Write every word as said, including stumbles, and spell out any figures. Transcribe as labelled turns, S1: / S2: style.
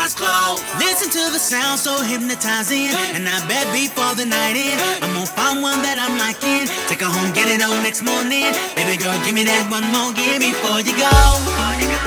S1: eyes closed.
S2: Listen to the sound so hypnotizing, and I bet before the night in, I'm gonna find one that I'm liking. Take her home, get it on next morning. Baby girl, give me that one more, give me before you go. Before you go.